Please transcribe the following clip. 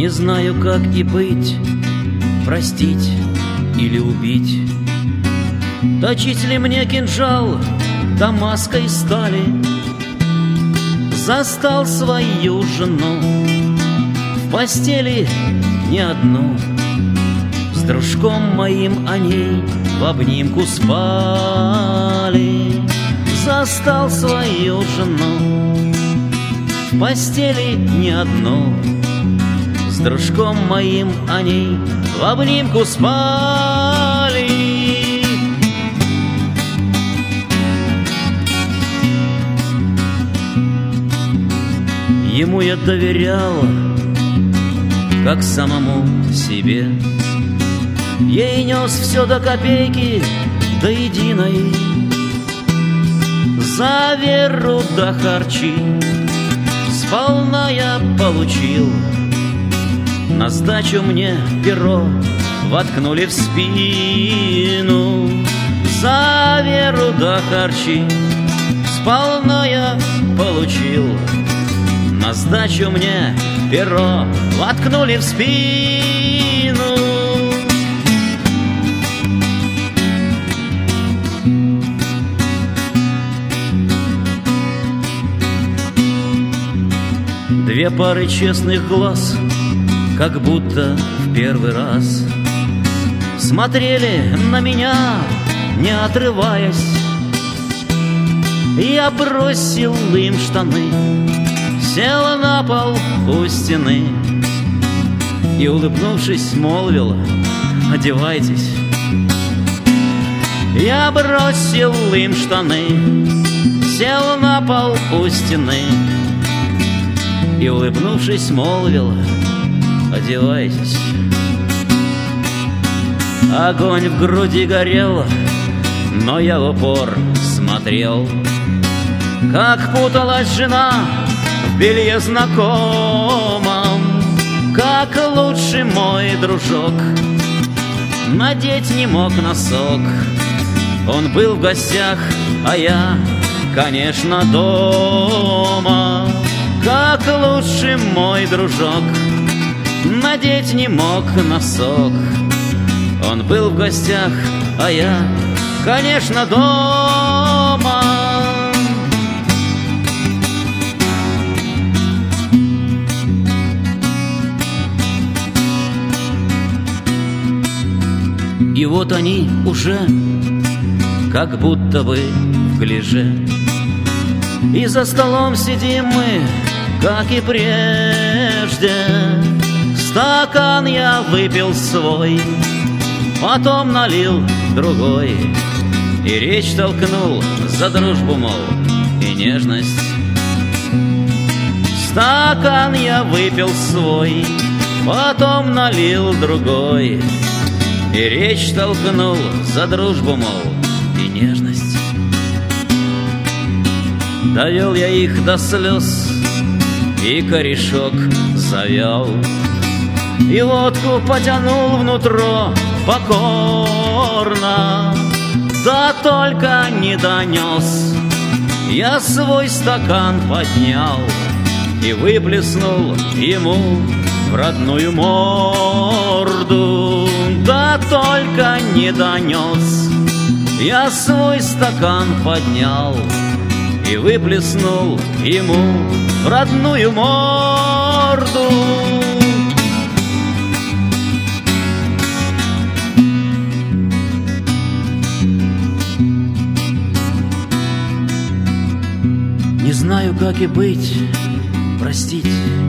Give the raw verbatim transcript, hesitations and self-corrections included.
Не знаю, как и быть, простить или убить. Точить ли мне кинжал дамасской стали? Застал свою жену в постели не одну. С дружком моим они в обнимку спали. Застал свою жену в постели не одну. С дружком моим они в обнимку спали. Ему я доверял, как самому себе. Ей нес все до копейки, до единой. За веру до харчи сполна я получил. На сдачу мне перо воткнули в спину. За веру до харчи сполна я получил. На сдачу мне перо воткнули в спину. Две пары честных глаз, как будто в первый раз, смотрели на меня, не отрываясь. Я бросил им штаны, села на пол у стены и, улыбнувшись, молвила: одевайтесь. Я бросил им штаны, сел на пол у стены и, улыбнувшись, молвила: одевайтесь. Огонь в груди горел, но я в упор смотрел, как путалась жена в белье знакомом, как лучший мой дружок надеть не мог носок. Он был в гостях, а я, конечно, дома. Как лучший мой дружок надеть не мог носок. Он был в гостях, а я, конечно, дома. И вот они уже как будто бы в гляже, и за столом сидим мы, как и прежде. Стакан я выпил свой, потом налил другой, и речь толкнул за дружбу, мол, и нежность. Стакан я выпил свой, потом налил другой, и речь толкнул за дружбу, мол, и нежность. Довел я их до слез, и корешок завял, и водку потянул внутрь покорно. Да только не донес, я свой стакан поднял и выплеснул ему в родную морду. Да только не донес, я свой стакан поднял и выплеснул ему в родную морду. Не знаю, как и быть, простить